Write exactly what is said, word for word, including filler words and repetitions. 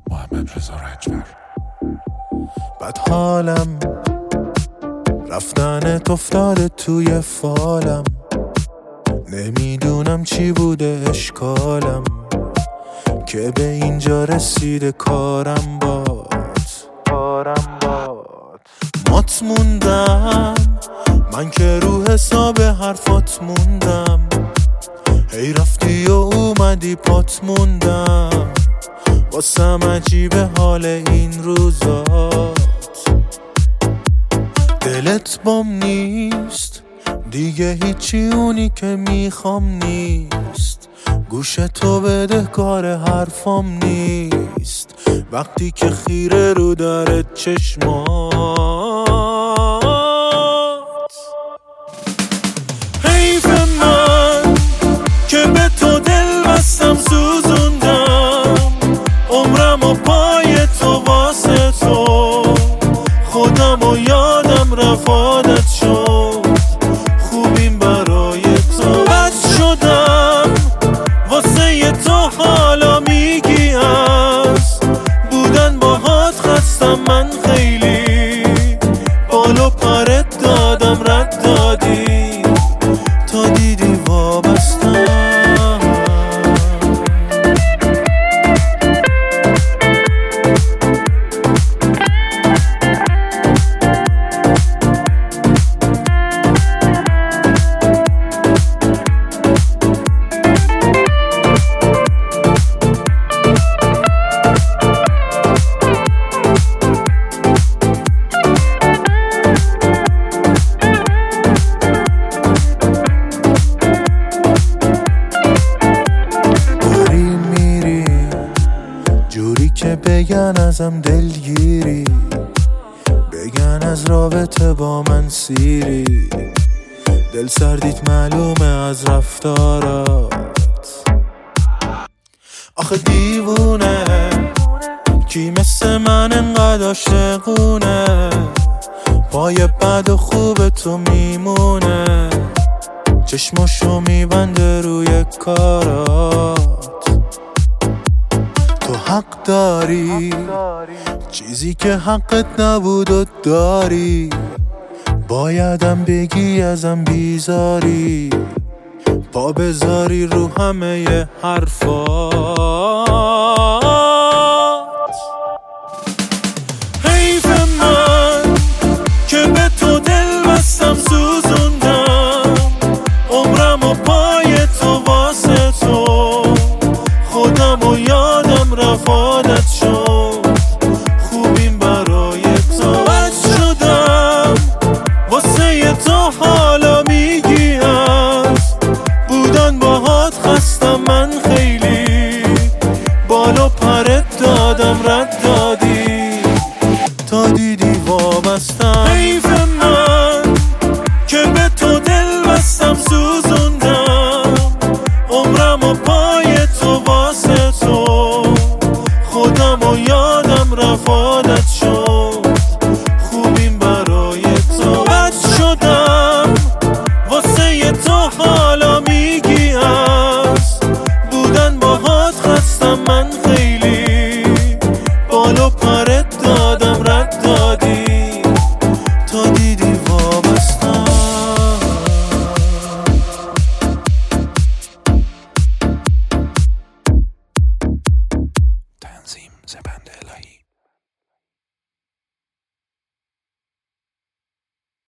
محمد رضا رجبر. بد حالم رفتنت افتاده توی فالم، نمیدونم چی بوده اشکالم که به اینجا رسیده کارم باد کارم باد مات موندم من که رو حساب حرفات موندم، هی رفتی و اومدی پات موندم، واسم عجیبه حال این روزات. دلت بام نیست دیگه، هیچی اونی که میخوام نیست، گوش تو بدهکار حرفام نیست وقتی که خیره رو داره چشمات. حیف من که به تو دل بستم سوزوندم، عمرم و پای تو واسه تو، خودم و یادم رفادت شد، خوبیم برای تو. بد شدم واسه تو حالا میگی از بودن باهات خستم من خیلی، بالو پرت دادم رد دادی تا دیدی وابستم. که بگن ازم دلگیری، بگن از رابطه با من سیری، دل سردیت معلومه از رفتارات. آخه دیوونه کی مثل من انقدر عاشقونه، پای بد و خوب تو میمونه، چشماشو میبنده روی کارات. تو حق داری چیزی که حقت نبود و داری، بایدم بگی ازم بیزاری، پا بذاری رو همه حرفات. حیف من که به تو دل بستم سوزوندم، عمرم و پای تو واسه تو، خودم و یادم رفادت شد، خوبیم برای تو. بد شدم واسه تو حالا میگی از بودن باهات خستم من خیلی، بالو پرت دادم رد دادی تا دیدی وابستم. حیف من که به تو دل بستم سوزوندم، عمرم و پای تو واسه تو، خودم و یادم رفادت شد، خوبیم برای تو. بد شدم واسه تو حالا میگی از بودن باهات خستم من خیلی، بالو پرت دادم رد دادی تا دیدی وابستم. تنظیم زبنده الهی.